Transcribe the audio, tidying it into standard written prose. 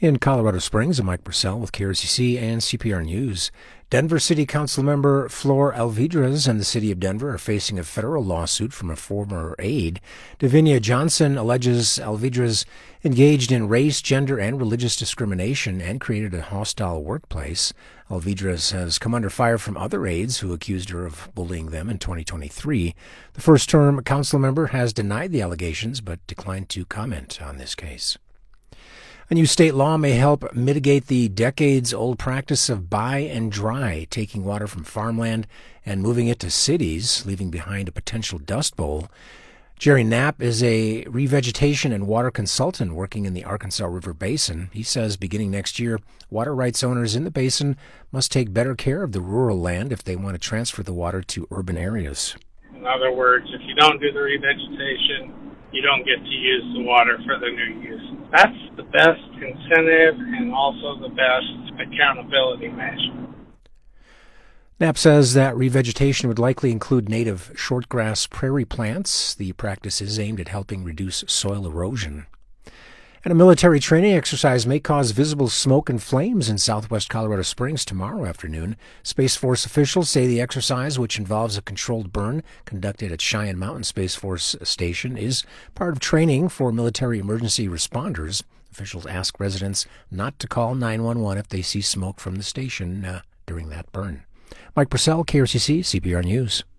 In Colorado Springs, I'm Mike Purcell with KRCC and CPR News. Denver City Council member Flor Alvidrez and the City of Denver are facing a federal lawsuit from a former aide. Davinia Johnson alleges Alvidrez engaged in race, gender, and religious discrimination and created a hostile workplace. Alvidrez has come under fire from other aides who accused her of bullying them in 2023. The first-term council member has denied the allegations but declined to comment on this case. A new state law may help mitigate the decades-old practice of buy and dry, taking water from farmland and moving it to cities, leaving behind a potential dust bowl. Jerry Knapp is a revegetation and water consultant working in the Arkansas River Basin. He says beginning next year, water rights owners in the basin must take better care of the rural land if they want to transfer the water to urban areas. In other words, if you don't do the revegetation, you don't get to use the water for the new use. That's the best incentive and also the best accountability measure. Knapp says that revegetation would likely include native shortgrass prairie plants. The practice is aimed at helping reduce soil erosion. And a military training exercise may cause visible smoke and flames in southwest Colorado Springs tomorrow afternoon. Space Force officials say the exercise, which involves a controlled burn conducted at Cheyenne Mountain Space Force Station, is part of training for military emergency responders. Officials ask residents not to call 911 if they see smoke from the station during that burn. Mike Purcell, KRCC, CPR News.